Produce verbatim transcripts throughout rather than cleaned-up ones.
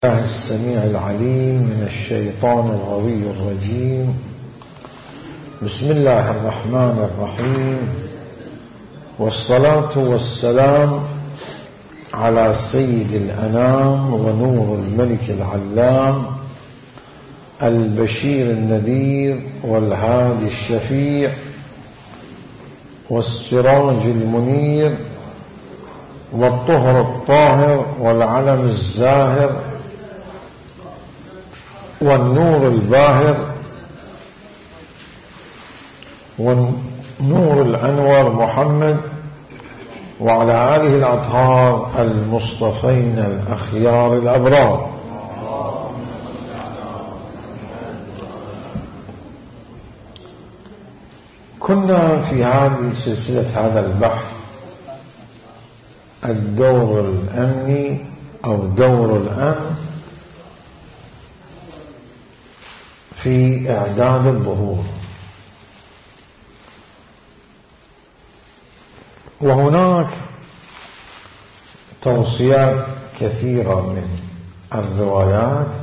الله السميع العليم من الشيطان الغوي الرجيم. بسم الله الرحمن الرحيم، والصلاة والسلام على سيد الأنام ونور الملك العلام البشير النذير والهادي الشفيع والسراج المنير والطهر الطاهر والعلم الزاهر والنور الباهر والنور الأنور محمد وعلى آله الأطهار المصطفين الأخيار الأبرار. كنا في هذه سلسلة هذا البحث الدور الأمني أو دور الأمن في إعداد الظهور، وهناك توصيات كثيرة من الروايات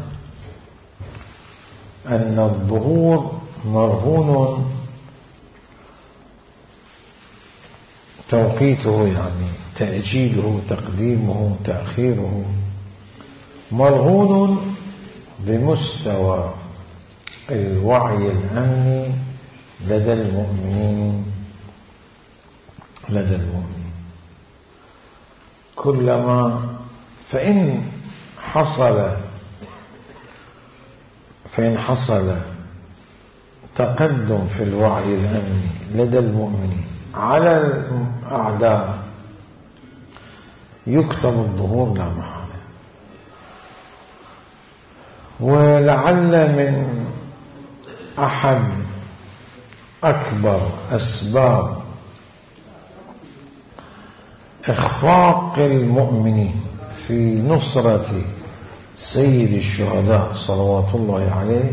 أن الظهور مرهون توقيته، يعني تأجيله تقديمه تأخيره مرهون بمستوى الوعي الأمني لدى المؤمنين لدى المؤمنين كلما فإن حصل فإن حصل تقدم في الوعي الأمني لدى المؤمنين على الأعداء يكتب الظهور لا محالة. ولعل من أحد أكبر أسباب إخفاق المؤمنين في نصرة سيد الشهداء صلوات الله عليه،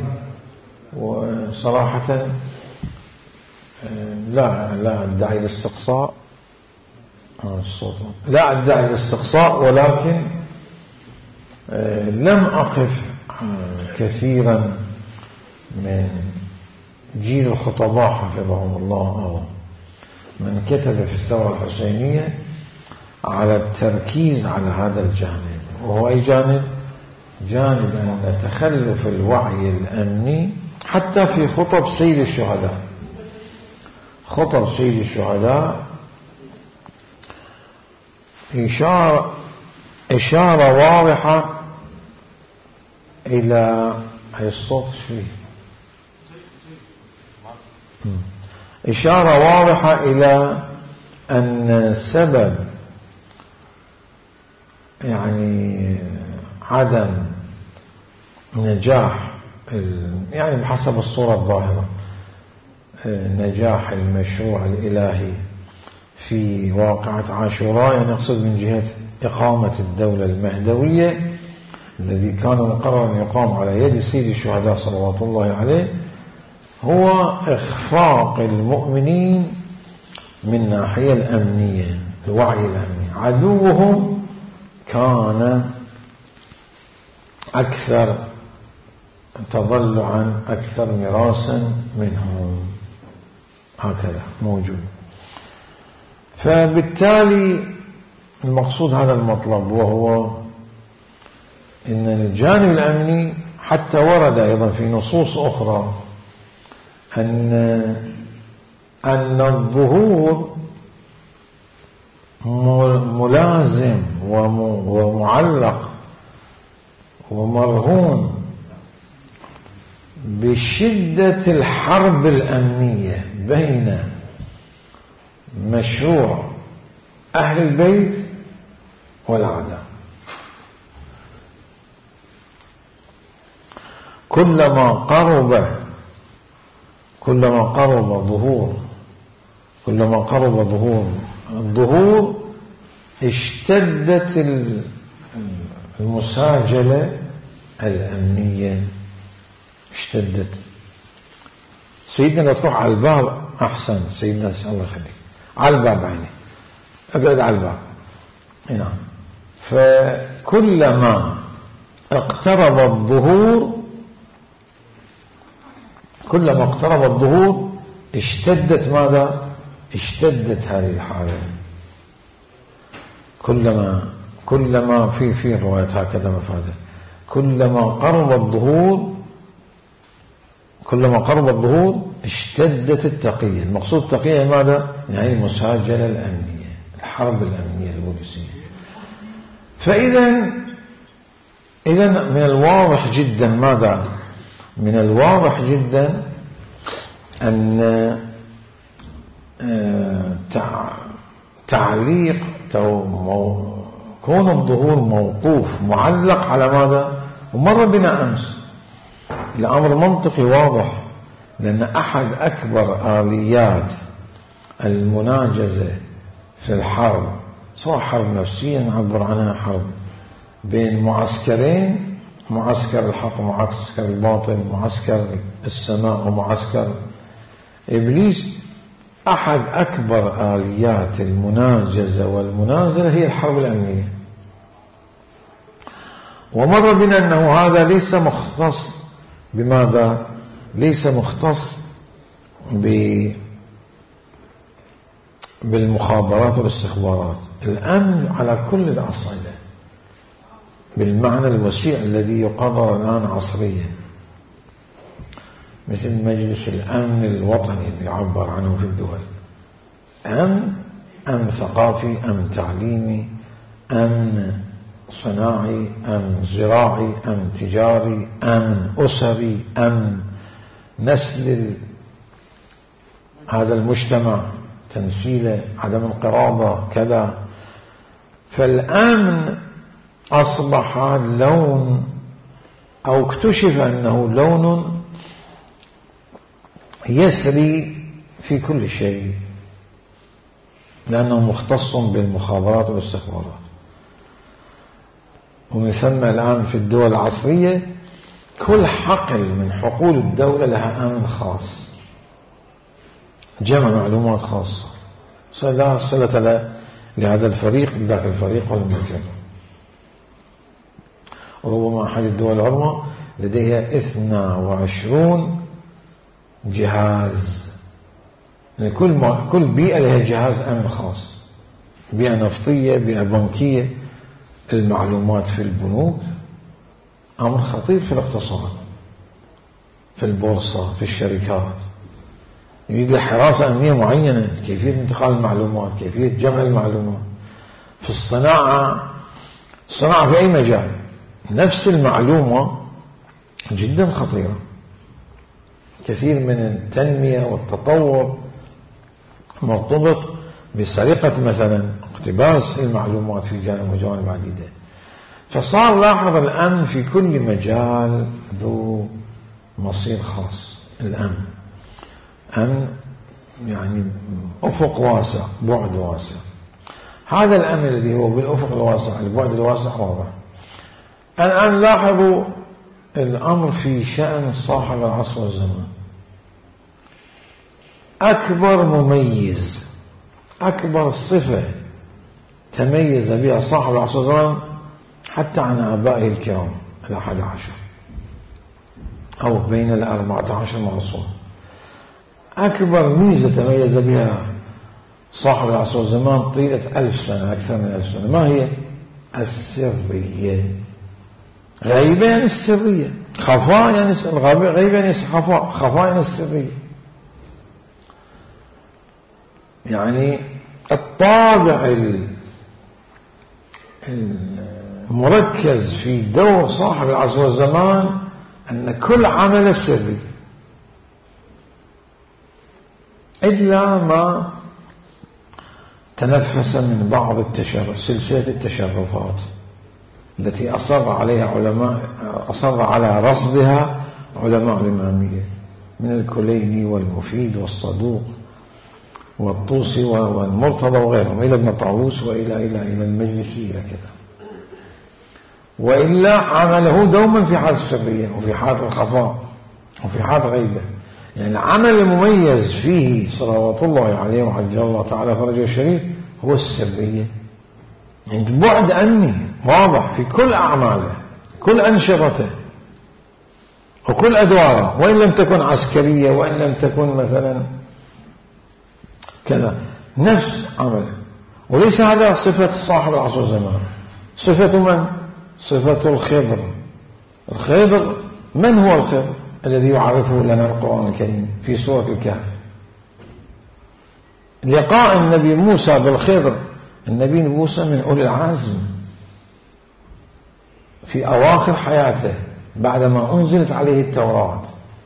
وصراحة لا لا أدعي الاستقصاء لا أدعي الاستقصاء ولكن لم أقف كثيرا من جيل الخطباء حفظهم الله أو من كتب في الثورة الحسينية على التركيز على هذا الجانب، وهو أي جانب؟ جانب أن تخلف الوعي الأمني حتى في خطب سيد الشهداء. خطب سيد الشهداء إشارة, إشارة واضحة إلى هاي الصوت فيه إشارة واضحة إلى أن سبب يعني عدم نجاح يعني بحسب الصورة الظاهرة نجاح المشروع الإلهي في واقعة عاشوراء، يعني أقصد من جهة إقامة الدولة المهدوية الذي كان مقررا يقام على يد سيد الشهداء صلوات الله عليه، هو إخفاق المؤمنين من ناحية الأمنية الوعي الأمني. عدوهم كان أكثر تضلعا أكثر مراسا منهم، هكذا موجود. فبالتالي المقصود هذا المطلب، وهو إن الجانب الأمني حتى ورد أيضا في نصوص أخرى أن أن الظهور ملازم ومعلق ومرهون بشدة الحرب الأمنية بين مشروع أهل البيت والأعداء. كلما قرب كلما قرب ظهور كلما قرب ظهور الظهور اشتدت المساجلة الأمنية، اشتدت. سيدنا لو تروح على الباب أحسن، سيدنا الله يخليك على الباب عيني اقعد على الباب. نعم. فكلما اقترب الظهور، كلما اقترب الظهور اشتدت ماذا؟ اشتدت هذه الحالة. كلما كلما في في روايات هكذا مفادة، كلما قرب الظهور كلما قرب الظهور اشتدت التقية. المقصود التقية ماذا؟ يعني المساجلة الأمنية، الحرب الأمنية البوليسية. فإذا إذا من الواضح جدا ماذا؟ من الواضح جدا أن تعليق كون الظهور موقوف معلق على ماذا؟ ومر بنا أمس الأمر منطقي واضح، لأن أحد أكبر آليات المناجزة في الحرب، سواء حرب نفسية نعبر عنها حرب بين معسكرين، معسكر الحق ومعسكر الباطل، معسكر السماء ومعسكر إبليس، أحد أكبر آليات المناجزة والمنازلة هي الحرب الأمنية. ومر بنا أنه هذا ليس مختص بماذا؟ ليس مختص بالمخابرات والاستخبارات، الأمن على كل الأصعدة بالمعنى الوسيع الذي يقرر الآن عصريا، مثل مجلس الأمن الوطني اللي يعبر عنه في الدول. أمن أمن ثقافي، أمن تعليمي، أمن صناعي، أمن زراعي، أمن تجاري، أمن أسري، أمن نسل هذا المجتمع، تنسيله، عدم انقراضه، كذا. فالأمن أصبح لون، أو اكتشف أنه لون يسري في كل شيء، لأنه مختص بالمخابرات والاستخبارات. ومن ثم الآن في الدول العصرية كل حقل من حقول الدولة لها أمن خاص، جمع معلومات خاصة، لا صلة له لهذا الفريق بذاك الفريق والمركز. وربما أحد الدول العظمى لديها اثنى وعشرون جهاز، يعني كل كل بيئة لها جهاز أمن خاص، بيئة نفطية، بيئة بنكية، المعلومات في البنوك أمر خطير، في الاقتصاد، في البورصة، في الشركات، يريد له حراسة أمنية معينة، كيفية انتقال المعلومات، كيفية جمع المعلومات. في الصناعة، الصناعة في أي مجال نفس المعلومة جدا خطيرة. كثير من التنمية والتطور مرتبط بسرقة مثلا اقتباس المعلومات في جانب وجوانب عديدة. فصار لاحظ الأمن في كل مجال ذو مصير خاص. الأمن أمن يعني أفق واسع، بعد واسع. هذا الأمن الذي هو بالأفق الواسع، البعد الواسع واضح. الآن لاحظوا الأمر في شأن صاحب العصر والزمان. أكبر مميز، أكبر صفة تميز بها صاحب العصر والزمان حتى عن آبائه الكرام الأحد عشر أو بين الأربعة عشر معصوم، أكبر ميزة تميز بها صاحب العصر والزمان طيلة ألف سنة، أكثر من ألف سنة، ما هي؟ السرية. غيبة يعني السرية، خفاء يعني غيبة يعني خفاء، خفاء يعني السرية. يعني الطابع المركز في دور صاحب العصر والزمان أن كل عمل سري إلا ما تنفس من بعض التشرف، سلسلة التشرفات التي أصر عليها علماء، أصر على رصدها علماء الإمامية من الكليني والمفيد والصدوق والطوسي والمرتضى وغيرهم إلى ابن طاووس وإلى إلى إلى المجلسي إلى كذا. وإلا عمله دوما في حالة السرية وفي حالة الخفاء وفي حالة غيبة. يعني العمل المميز فيه صلوات الله عليه وعجل الله تعالى فرجه الشريف هو السرية، يعني بعد أمني واضح في كل أعماله، كل أنشطته وكل أدواره، وإن لم تكن عسكرية وإن لم تكن مثلا كذا، نفس عمله. وليس هذا صفة صاحب العصر والزمان، صفة من؟ صفة الخضر. الخضر من هو الخضر الذي يعرفه لنا القرآن الكريم في سورة الكهف؟ لقاء النبي موسى بالخضر. النبي موسى من أولي العزم في أواخر حياته بعدما أنزلت عليه التوراة.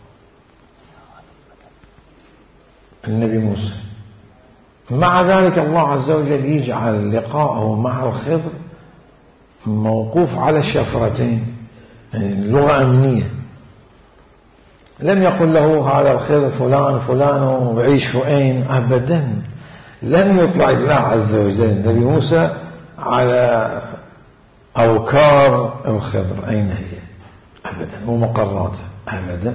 النبي موسى مع ذلك الله عز وجل يجعل لقاءه مع الخضر موقوف على الشفرتين، يعني اللغة أمنية. لم يقل له هذا الخضر فلان فلان وعيش فؤين، أبدا. لم يطلع الله عز وجل النبي موسى على أوكار الخضر أين هي، أبدا، ومقراته أبدا.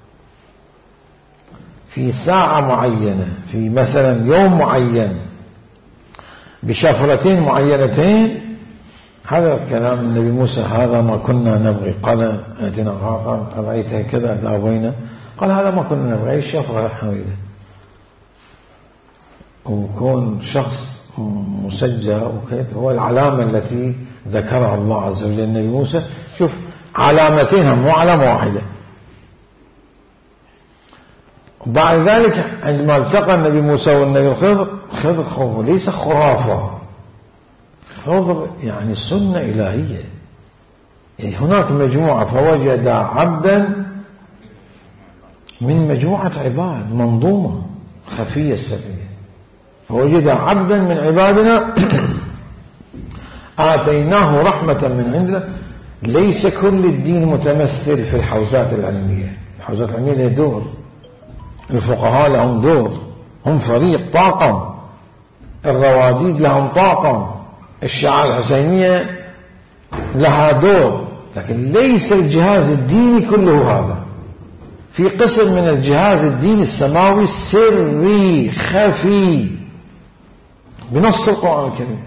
في ساعة معينة، في مثلا يوم معين، بشفرتين معينتين. هذا كلام النبي موسى، هذا ما كنا نبغي. قال ائتنا قال رأيت كذا ذهبنا، قال هذا ما كنا نبغي، أي شفرة نحن نريده. وكون شخص مسجى وكذا هو العلامة التي ذكرها الله عز وجل النبي موسى. شوف علامتين، مو علامة واحدة. وبعد ذلك عندما التقى النبي موسى والنبي الخضر، خضر خوف ليس خرافة، خضر يعني سنة إلهية. يعني هناك مجموعة، فوجد عبدا من مجموعة عباد، منظومة خفية سرية. فوجد عبدا من عبادنا آتيناه رحمة من عندنا. ليس كل الدين متمثل في الحوزات العلمية. الحوزات العلمية لها دور، الفقهاء لهم دور، هم فريق طاقم، الرواديد لهم طاقم، الشيعة الحسينية لها دور، لكن ليس الجهاز الديني كله هذا. في قسم من الجهاز الديني السماوي سري خفي بنص القرآن الكريم،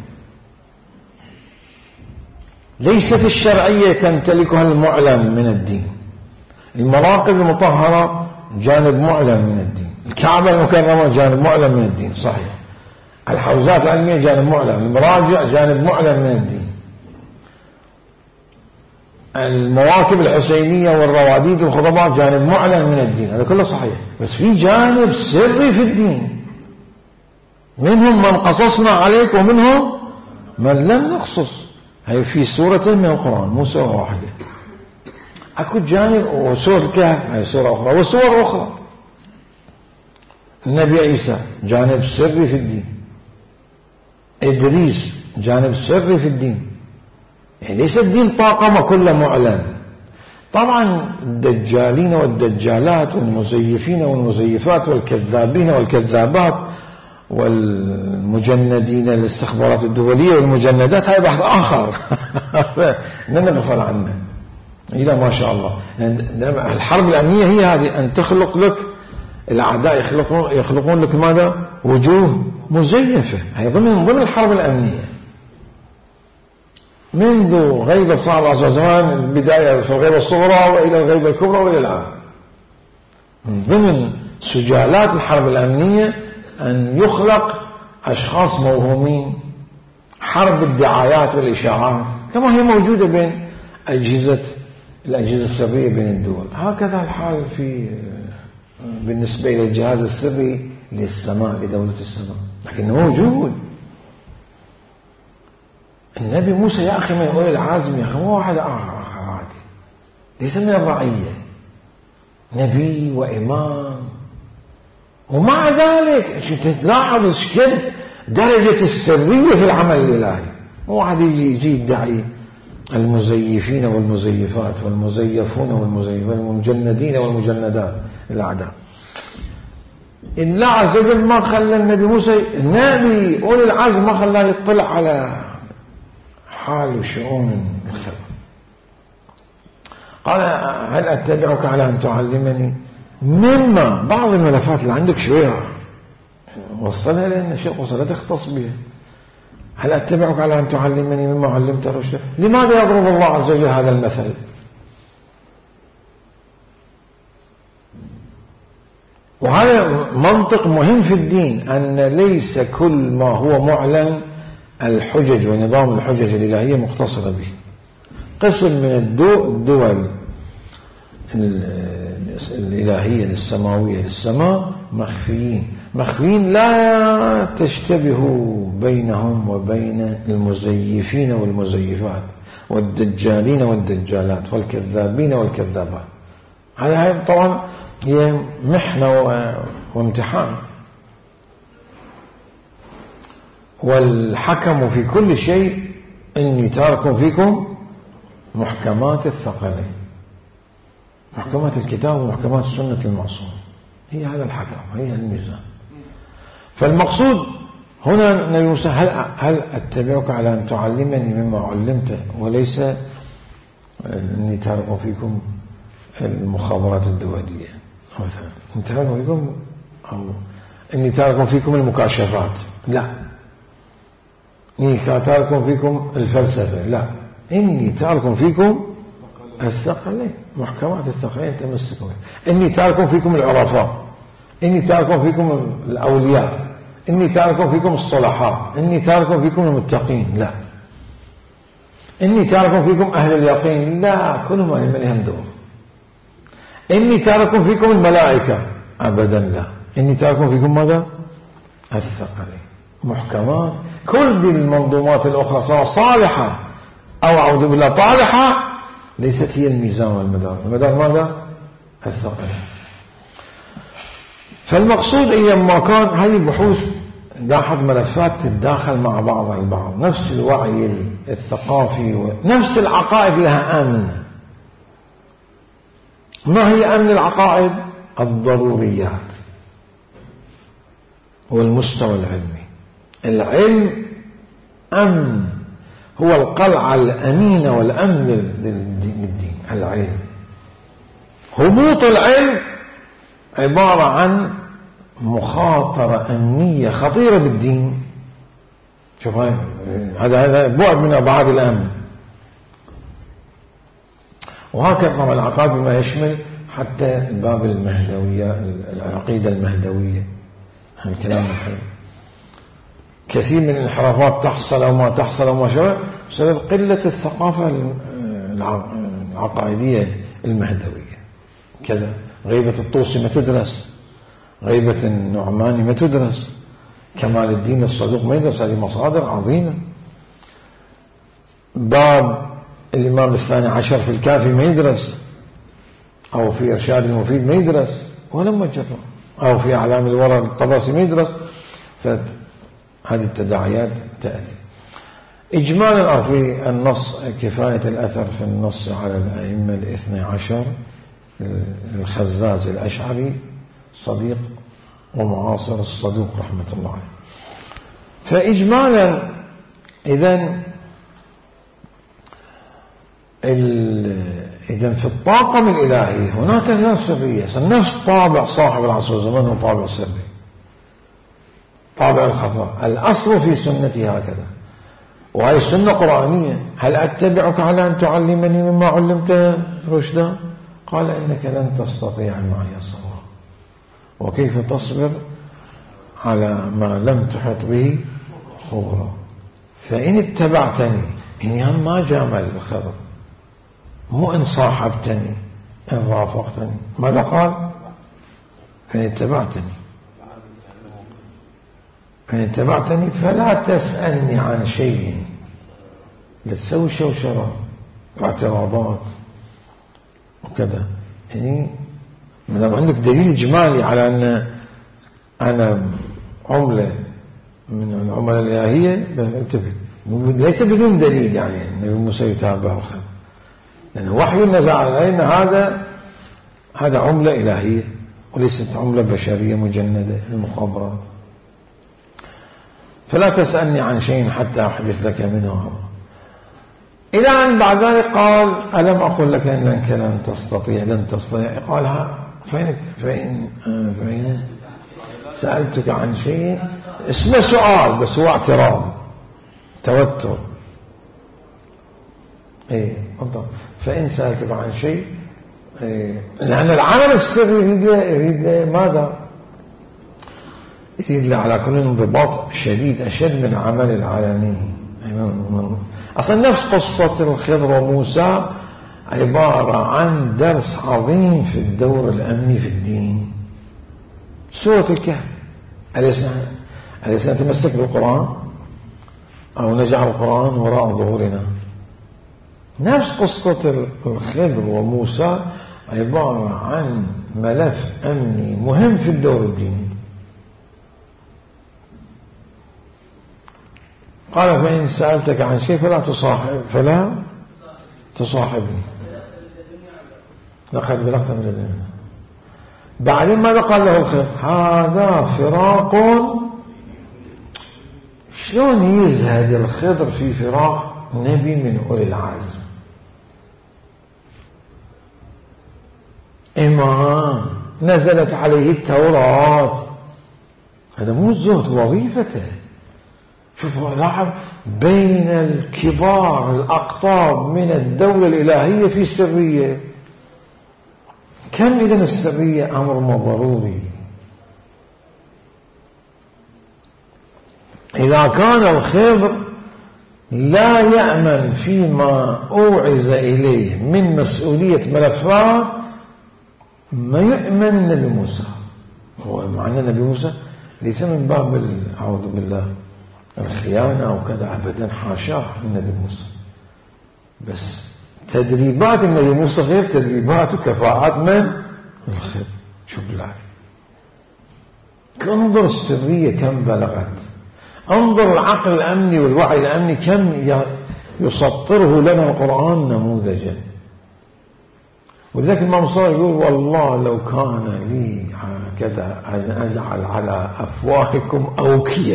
ليست الشرعية تمتلكها المعلم من الدين. المراقب المطهرة جانب معلم من الدين، الكعبة المكرمة جانب معلم من الدين، صحيح. الحوزات العلمية جانب معلم، المراجع جانب معلم من الدين، المواكب الحسينية والرواديد والخطباء جانب معلم من الدين، هذا كله صحيح. بس في جانب سري في الدين، منهم من قصصنا عليك ومنهم من لم نقصص. هي في سورة من القرآن، مو سورة واحدة. أكو جانب، وسورة الكهف هي سورة أخرى، وسورة أخرى. النبي عيسى جانب سري في الدين، إدريس جانب سري في الدين. يعني ليس الدين طاقم كله معلن. طبعا الدجالين والدجالات والمزيفين والمزيفات والكذابين والكذابات والمجندين الاستخبارات الدولية والمجندات، هاي بحث آخر لن نغفل عنه إذا ما شاء الله. الحرب الأمنية هي هذه، أن تخلق لك الأعداء، يخلقون, يخلقون لك ماذا؟ وجوه مزيفة. هي ضمن ضمن الحرب الأمنية منذ غيبة صاحب العصر والزمان، البداية في الغيبة الصغرى وإلى الغيبة الكبرى وإلى الآن. من ضمن سجالات الحرب الأمنية أن يخلق أشخاص موهومين، حرب الدعايات والإشاعات كما هي موجودة بين أجهزة الأجهزة السرية بين الدول. هكذا الحال في بالنسبة إلى الجهاز السري للسماء، لدولة السماء، لكنه موجود. النبي موسى يا أخي من أولي العزم، يا أخي مو واحد عادي، ليس من الرعية، نبي وإمام. ومع ذلك تلاحظ كيف درجة السرية في العمل الإلهي. مو واحد يجي يجي يدعي المزيفين والمزيفات والمزيفون والمزيفات والمجندين والمجندات الأعداء. الله عز وجل ما خلى النبي موسى، النبي أولي العزم ما خلاه يطلع على حال وشؤون الخلق. قال هل أتبعك على أن تعلمني مما، بعض الملفات اللي عندك شوية وصلها لأن شيء وصلها تختص بها. هل أتبعك على أن تعلمني مما علمت رشدا؟ لماذا يضرب الله عز وجل هذا المثل؟ وهذا منطق مهم في الدين، أن ليس كل ما هو معلن الحجج ونظام الحجج الإلهية مختصرة به. قسم من الدول الإلهية السماوية للسماء مخفيين مخفيين لا تشتبه بينهم وبين المزيفين والمزيفات والدجالين والدجالات والكذابين والكذابات. هذا طبعا هي محنة وامتحان. والحكم في كل شيء إني تارك فيكم محكمات الثقلين، محكمات الكتاب ومحكمات السنة المعصومة، هي هذا الحكم، هي الميزان. فالمقصود هنا النبي موسى هل, هل أتبعك على أن تعلمني مما علمت، وليس إني تارك فيكم المخابرات الدولية مثلا، إني تارك فيكم أو إني تارك فيكم المكاشفات، لا. إني تارك فيكم الفلسفة، لا. إني تارك فيكم الثقلين، محكمات الثقلين تمسكوا بها. إني تارك فيكم العرفاء، إني تارك فيكم الأولياء، إني تارك فيكم الصلحاء، إني تارك فيكم المتقين، لا. إني تارك فيكم أهل اليقين، لا، كل ما يملهم دور. إني تارك فيكم الملائكة، أبدا لا. إني تارك فيكم ماذا؟ الثقلين، محكمات. كل المنظومات الأخرى سواء صالحة أو أعوذ بالله طالحة ليست هي الميزان والمدار. المدار ماذا؟ الثقلين. فالمقصود أيما كان هذه البحوث لاحظ ملفات تتداخل مع بعضها البعض، نفس الوعي الثقافي ونفس العقائد لها آمنة. ما هي أمن العقائد؟ الضروريات والمستوى العلمي. العلم أمن، هو القلعة الأمينة والأمن للدين. العلم، هبوط العلم عبارة عن مخاطرة أمنية خطيرة بالدين. شوف هذا هذا بعد من أبعاد الأمن. وهكذا طبعا العقائد بما يشمل حتى باب المهدوية، العقيدة المهدوية، الكلام الحلو. كثير من الانحرافات تحصل أو ما تحصل أو ما شابه بسبب قلة الثقافة العقائدية المهدوية. كذا غيبة الطوسي ما تدرس، غيبة النعماني ما تدرس، كمال الدين الصدوق ما يدرس. هذه مصادر عظيمة. باب الإمام الثاني عشر في الكافي ما يدرس، أو في إرشاد المفيد ما يدرس ولما جرى، أو في أعلام الورى الطبرسي ما يدرس. فهذه التداعيات تأتي إجمالا. أو في النص كفاية الأثر في النص على الأئمة الاثنى عشر، الخزاز الأشعري صديق ومعاصر الصدوق رحمة الله عليه. فإجمالا إذن إذن في الطاقم الإلهي هناك ثلاث سرية. نفس طابع صاحب العصر والزمان هو طابع سري، طابع الخفاء. الأصل في سنتي هكذا، وهي السنة قرآنية. هل أتبعك على أن تعلمني مما علمت رشدا؟ قال إنك لن تستطيع معي صبرا، وكيف تصبر على ما لم تحط به خبرا. فإن اتبعتني، إن ما جامل الخبر، مو إن صاحبتني، إن رافقتني. ماذا قال؟ فإن اتبعتني فإن اتبعتني فلا تسألني عن شيء. لا تسوي شوشرة واعتراضات وكذا. يعني ما عندك دليل إجمالي على أن أنا عملة من العملاء الإلهية، التفت ليس بدون دليل. يعني النبي موسى يتابع الخير، لأن وحي نزل على أن هذا هذا عملة إلهية وليست عملة بشرية مجندة المخابرات. فلا تسألني عن شيء حتى أحدث لك منه أمر. إلى أن بعد ذلك قال ألم أقل لك إنك لن تستطيع لن تستطيع قالها فإن, فإن, فإن سألتك عن شيء اسمه سؤال بس هو اعتراض. توتر. ايه بالضبط. فإن سألتك عن شيء إيه، لأن العمل السري يريد, يريد ماذا؟ يريد على كل انضباط شديد أشد من عمل العلني. أصلا نفس قصة الخضر وموسى عبارة عن درس عظيم في الدور الأمني في الدين. سورة الكهف أليس نتمسك بالقرآن أو نجعل القرآن وراء ظهورنا؟ نفس قصة الخضر وموسى عبارة عن ملف أمني مهم في الدور الديني. قال فإن سألتك عن شيء فلا تصاحب فلا تصاحبني لقد بلغت من الدنيا. بعدين ماذا قال له الخضر؟ هذا فراق. شلون يزهد الخضر في فراق نبي من أولي العزم، إمام نزلت عليه التوراة؟ هذا مو الزهد، وظيفته. شوفوا لاحظ بين الكبار الأقطاب من الدولة الإلهية في سرية. كم إذن السرية أمر ضروري. إذا كان الخضر لا يأمن فيما أوعز إليه من مسؤولية ملفات، ما يؤمن النبي موسى. هو معنى النبي موسى ليس من باب أعوذ بالله الخيانة أو كذا أبدا، حاشاه النبي موسى، بس تدريبات النبي موسى غير تدريبات وكفاءات من الخضر. شوف بالله، انظر السرية كم بلغت، انظر العقل الأمني والوعي الأمني كم يسطره لنا القرآن نموذجا. ولذلك الإمام صلى يقول والله لو كان لي كذا أن أجعل على أفواهكم أوكية،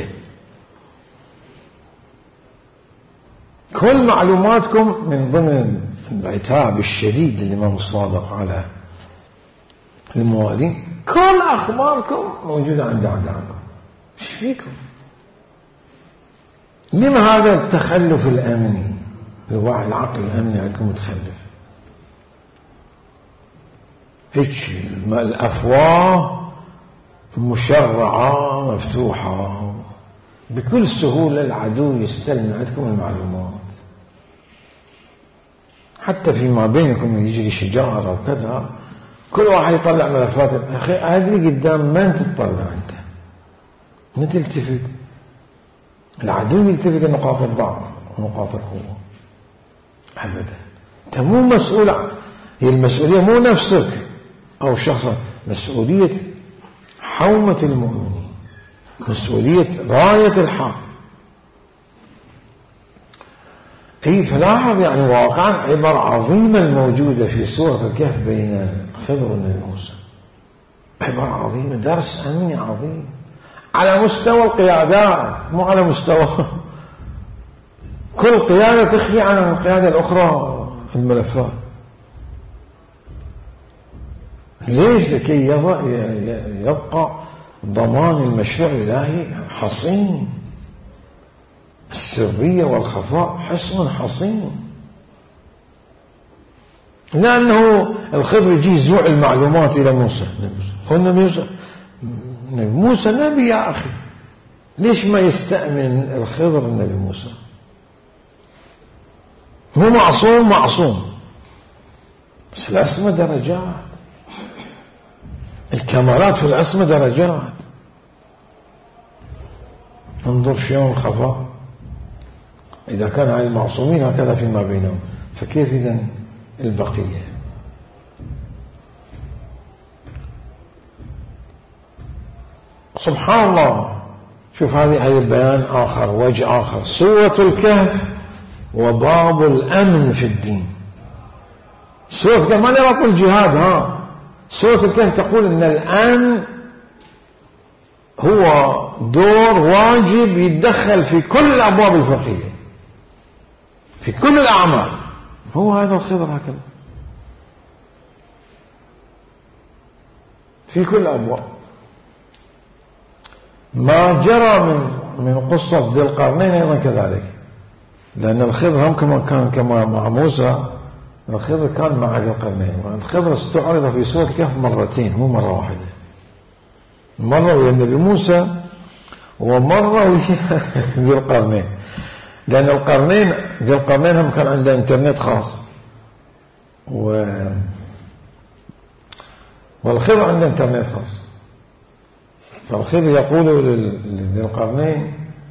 كل معلوماتكم من ضمن العتاب الشديد للإمام الصادق على الموالين، كل أخباركم موجودة عند أعدائكم. ايش فيكم؟ لما هذا التخلف الأمني؟ الوعي العقل الأمني عندكم متخلف. هيك الأفواه مشرعة مفتوحة، بكل سهولة العدو يستلم عندكم المعلومات. حتى فيما بينكم يجري شجار أو كذا، كل واحد يطلع ملفات. أخي هذه قدام من تطلع أنت؟ من تلتفت؟ العدو يلتفت لنقاط الضعف ونقاط القوة أبدا. أنت مو مسؤول. هي المسؤولية مو نفسك أو شخصا، مسؤولية حومة المؤمنين، مسؤولية راية الحق. أي فلاحظ يعني واقعا عبارة عظيمة الموجودة في سورة الكهف بين الخضر والنبي موسى، عبارة عظيمة، درس أمني عظيم على مستوى القيادات، مو على مستوى كل قيادة تخفي عن القيادة الأخرى الملفات. ليش؟ لكي يبقى ضمان المشروع الإلهي حصين، السرية والخفاء حصن حصين. لأنه الخضر يجي يزوع المعلومات إلى موسى. قلنا موسى نبي موسى نبي يا أخي، ليش ما يستأمن الخضر النبي موسى؟ مو معصوم معصوم، بس العصمة درجات، الكمالات في العصمة درجات. انظر شلون الخفاء. إذا كان على المعصومين هكذا فيما بينهم، فكيف إذن البقية؟ سبحان الله. شوف هذه هذه البيان آخر، وجه آخر. سورة الكهف وباب الأمن في الدين. سورة الكهف ما نرى الجهاد، ها سورة الكهف تقول إن الأمن هو دور واجب يتدخل في كل الأبواب الفقهية، في كل الأعمال. هو هذا الخضر هكذا في كل الأبواب. ما جرى من من قصة ذي القرنين أيضا كذلك. لأن الخضر هم كما كان كما مع موسى، الخضر كان مع ذي القرنين، الخضر استعرض في سورة الكهف مرتين مو مرة واحدة، مرة ويا النبي موسى ومرة ويا ذي القرنين، لأن القرنين ذي القرنين هم كان عنده انترنت خاص و... والخضر عنده انترنت خاص. فالخضر يقول لذي القرنين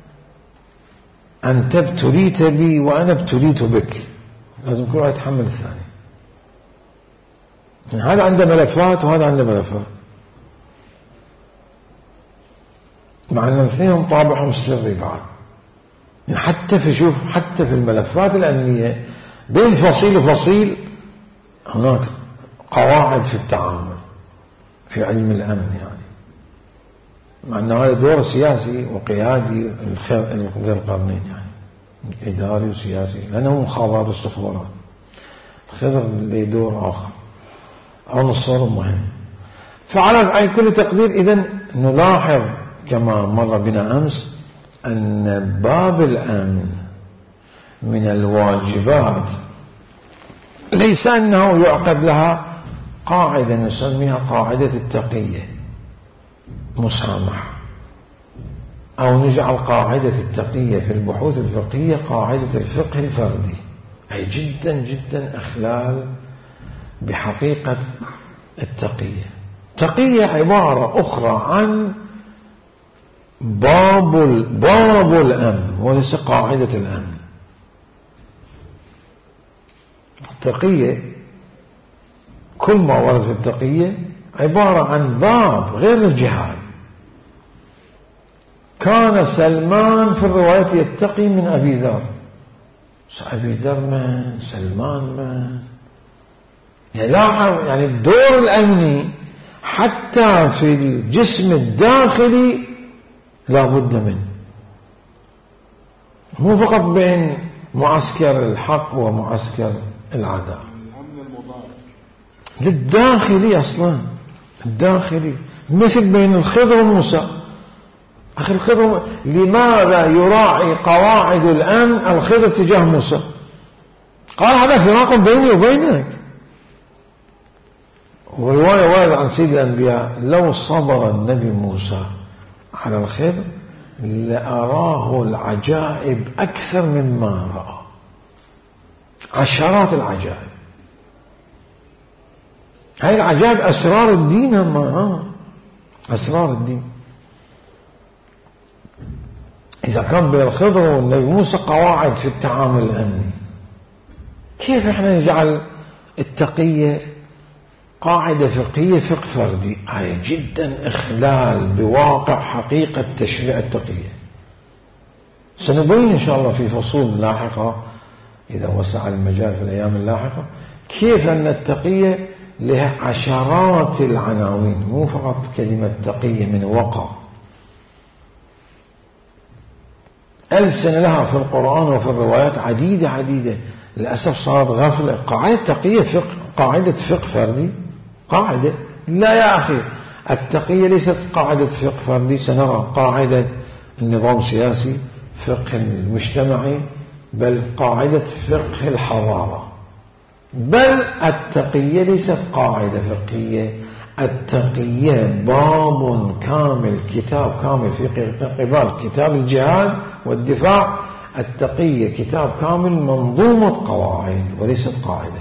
أنت ابتليت بي وأنا ابتليت بك، لازم كل واحد يتحمل الثاني. يعني هذا عنده ملفات وهذا عنده ملفات، مع أن الاثنين طابعهم السري بعض. يعني حتى في شوف حتى في الملفات الأمنية بين فصيل وفصيل هناك قواعد في التعامل في علم الأمن، يعني مع أن هذا دور سياسي وقيادي ذي القرنين، يعني إداري وسياسي، لأنه مخابرات واستخبارات. الخضر له دور آخر عنصر مهم. فعلى كل تقدير إذن نلاحظ كما مر بنا أمس أن باب الأمن من الواجبات ليس أنه يعقد لها قاعدة نسميها قاعدة التقية مسامحة، أو نجعل قاعدة التقية في البحوث الفقهية قاعدة الفقه الفردي، أي جدا جدا إخلال بحقيقة التقية. تقية عبارة أخرى عن باب باب الأمن وليس قاعدة الأمن. التقية كل ما ورد في التقية عبارة عن باب غير الجهاد. كان سلمان في الرواية يتقي من أبي ذر. أبي ذر من سلمان من يعني لاحظ يعني الدور الأمني حتى في الجسم الداخلي لا بد منه، مو فقط بين معسكر الحق ومعسكر العداء، للداخلي أصلا الداخلي، مثل بين الخضر وموسى. أخي الخضر لماذا يراعي قواعد الأمن الخضر تجاه موسى؟ قال هذا فراق بيني وبينك. ورواية وارد عن سيد الأنبياء لو صبر النبي موسى على الخضر لأراه العجائب أكثر مما رأى، عشرات العجائب. هاي العجائب أسرار الدين، هم أسرار الدين. إذا كان بين الخضر والنبي موسى قواعد في التعامل الأمني، كيف احنا نجعل التقية قاعدة فقهية فقه فردي؟ هاي جدا إخلال بواقع حقيقة تشريع التقية. سنبين إن شاء الله في فصول لاحقة إذا وسع المجال في الأيام اللاحقة كيف أن التقية لها عشرات العناوين، مو فقط كلمة تقية من وقع. ألسن لها في القرآن وفي الروايات عديدة عديدة، للأسف صارت غفلة. قاعدة تقية فقه، قاعدة فقه فردي، قاعدة لا يا أخي، التقية ليست قاعدة فقه فردي. سنرى قاعدة النظام السياسي، فقه المجتمعي، بل قاعدة فقه الحضارة. بل التقية ليست قاعدة فقهية، التقية باب كامل، كتاب كامل في قبال كتاب الجهاد والدفاع. التقية كتاب كامل منظومة قواعد وليست قاعدة.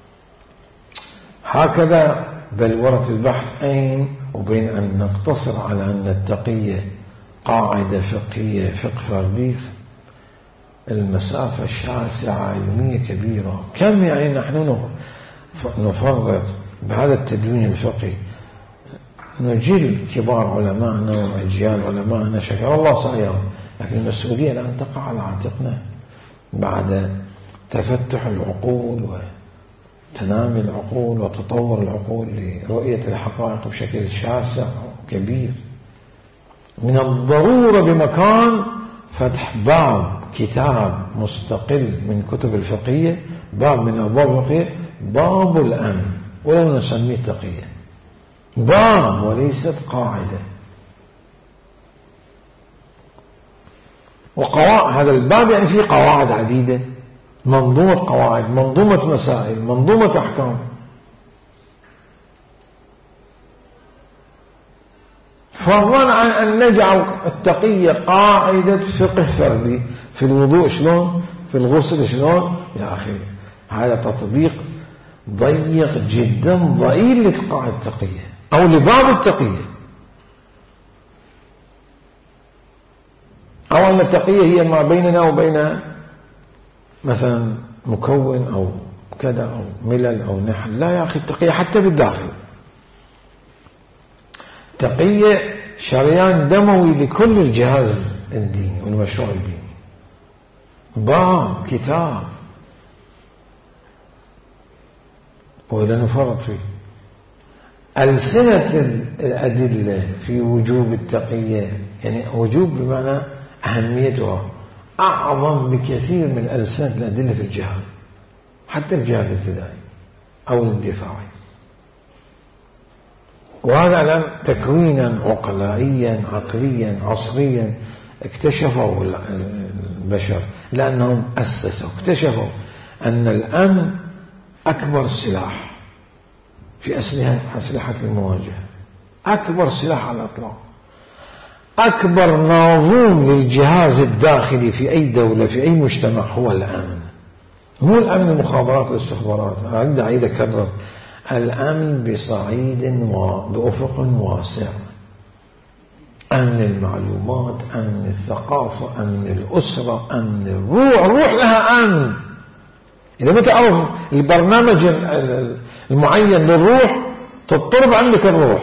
هكذا بلورة البحث أين وبين أن نقتصر على أن التقية قاعدة فقهية فقه فردي، المسافة شاسعة علمية كبيرة. كم يعني نحن نفرط بهذا التدوين الفقهي، نجل كبار علماءنا وأجيال علماءنا شكر الله سعيهم، لكن المسؤولية الآن تقع على عاتقنا بعد تفتح العقول وتنامي العقول وتطور العقول لرؤية الحقائق بشكل شاسع وكبير. من الضرورة بمكان فتح باب كتاب مستقل من كتب الفقهية، باب من أبواب الفقهية، باب الأمن، ولو نسميه تقية، باب وليست قاعدة. وقواعد هذا الباب يعني فيه قواعد عديدة، منظومة قواعد، منظومة مسائل، منظومة أحكام. فضلا عن أن نجعل التقية قاعدة فقه فردي في الوضوء شلون، في الغسل شلون، يا أخي هذا تطبيق ضيق جدا ضئيل لقاعدة التقية أو لباب التقية. أو أن التقية هي ما بيننا وبين مثلا مكون أو كذا أو ملل أو نحل. لا يا أخي، التقية حتى في الداخل، تقية شريان دموي لكل الجهاز الديني والمشروع الديني، باب كتاب ولا نفرط فيه. ألسنة الأدلة في وجوب التقية، يعني وجوب بمعنى أهميتها أعظم بكثير من ألسنة الأدلة في الجهاد، حتى الجهاد الابتدائي أو الدفاعي. وهذا الآن تكوينا عقلائيا عقليا عصريا اكتشفوا البشر، لأنهم أسسوا اكتشفوا أن الأمن أكبر سلاح في أسلحة المواجهة، أكبر سلاح على الإطلاق، أكبر ناظوم للجهاز الداخلي في أي دولة في أي مجتمع هو الأمن. مو الأمن المخابرات والاستخبارات، عندي عيد أكرر، الأمن بصعيد وبأفق واسع، أمن المعلومات، أمن الثقافة، أمن الأسرة، أمن الروح. الروح لها أمن. إذا ما تعرف البرنامج المعين للروح تضطرب عندك الروح،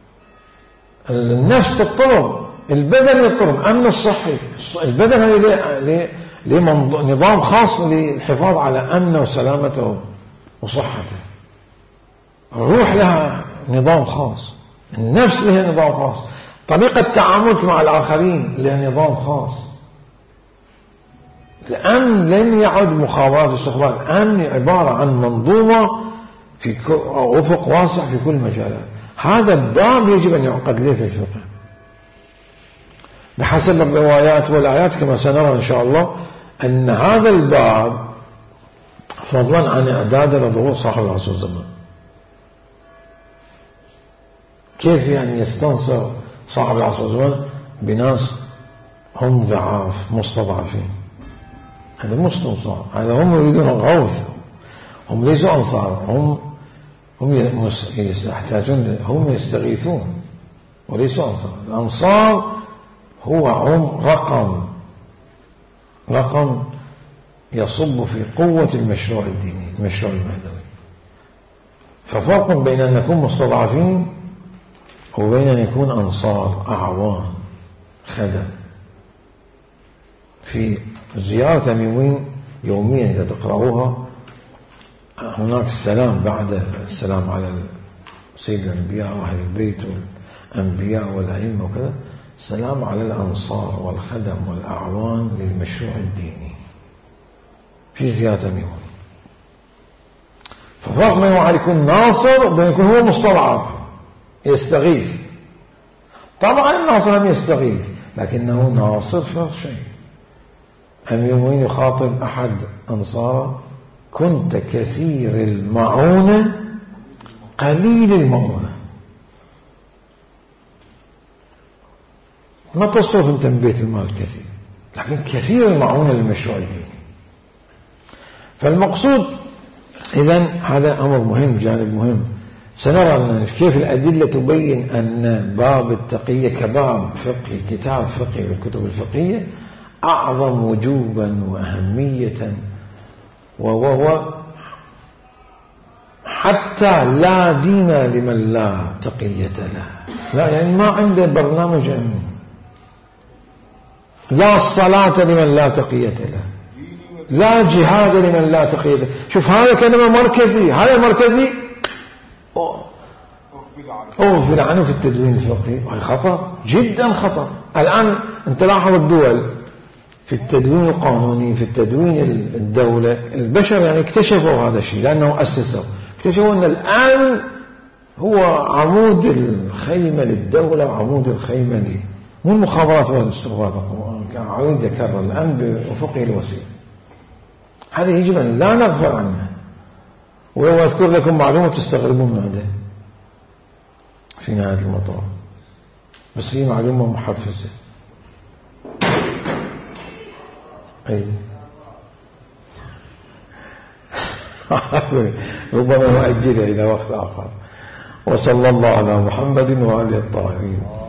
النفس تضطرب، البدن يضطرب. أمن الصحي، البدن هذا لنظام خاص للحفاظ على أمنه وسلامته وصحته. الروح لها نظام خاص، النفس لها نظام خاص، طريقة تعاملك مع الآخرين لها نظام خاص. الأمن لن يعد مخابرات واستخبارات، الأمن عبارة عن منظومة في أفق واسع في كل مجالات. هذا الباب يجب أن يعقد له في الفقه بحسب الروايات والآيات، كما سنرى إن شاء الله أن هذا الباب فضلا عن إعداد لظهور صاحب العصر والزمان. كيف يعني يستنصر صاحب العصر والزمان بناس هم ضعاف مستضعفين؟ هذا مستنصر، هذا هم يريدون الغوث، هم ليسوا أنصار، هم هم يحتاجون، هم يستغيثون وليسوا أنصار. الأنصار هو هم رقم رقم يصب في قوة المشروع الديني المشروع المهدوي. ففرق بين أن نكون مستضعفين وبين أن يكون أنصار أعوان خدم. في زيارة أميوين يوميا إذا تقرأوها هناك السلام بعد السلام على سيد الأنبياء وأهل البيت والأنبياء والأئمة وكذا، سلام على الأنصار والخدم والأعوان للمشروع الديني في زيارة أميوين. ففرق بين واحد يكون ناصر وبين يكون هو مستضعف يستغيث. طبعا الناصر لم يستغيث لكنه ناصر في شيء. أميوين يخاطب أحد أنصاره: كنت كثير المعونة قليل المعونة. ما تصرف أنت من بيت المال كثير، لكن كثير المعونة للمشروع الديني. فالمقصود إذن هذا أمر مهم، جانب مهم. سنرى كيف الأدلة تبين أن باب التقية كباب فقهي، كتاب فقهي بالكتب الفقهية، أعظم وجوبا وأهمية، وهو حتى لا دين لمن لا تقية له. لا يعني ما عنده برنامج أمني. لا الصلاة لمن لا تقية له، لا جهاد لمن لا تقية له. شوف هذا كلمة مركزي، هذا مركزي أغفل عنه في التدوين الفقهي، وهي خطر جدا خطر. الآن أنت لاحظ الدول في التدوين القانوني، في التدوين الدولة، البشر يعني اكتشفوا هذا الشيء لأنه أسسوا، اكتشفوا أن الآن هو عمود الخيمة للدولة وعمود الخيمة لي مو المخابرات والاستخبارات أعود أكرر الآن بأفقه الوسيط. هذا يجب أن لا نغفل عنه. ولو أذكر لكم معلومة تستغربون ماذا في نهاية المطاف، بس هي معلومة محفزة. أي ربما نؤجلها إلى وقت آخر. وصلى الله على محمد وآله الطاهرين.